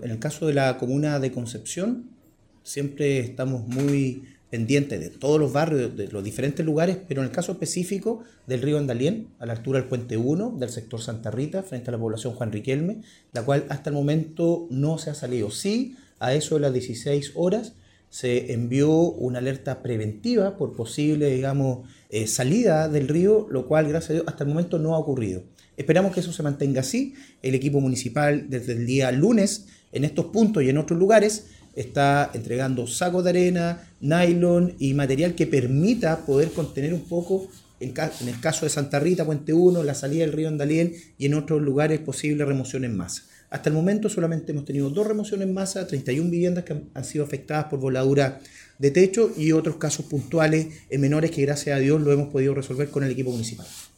En el caso de la comuna de Concepción, siempre estamos muy pendientes de todos los barrios, de los diferentes lugares, pero en el caso específico del río Andalién, a la altura del Puente 1, del sector Santa Rita, frente a la población Juan Riquelme, la cual hasta el momento no se ha salido. Sí, a eso de las 16 horas se envió una alerta preventiva por posible, salida del río, lo cual, gracias a Dios, hasta el momento no ha ocurrido. Esperamos que eso se mantenga así. El equipo municipal, desde el día lunes, en estos puntos y en otros lugares, está entregando sacos de arena, nylon y material que permita poder contener un poco, en el caso de Santa Rita, Puente 1, la salida del río Andalién y en otros lugares posible remoción en masa. Hasta el momento solamente hemos tenido 2 remociones en masa, 31 viviendas que han sido afectadas por voladura de techo y otros casos puntuales menores que gracias a Dios lo hemos podido resolver con el equipo municipal.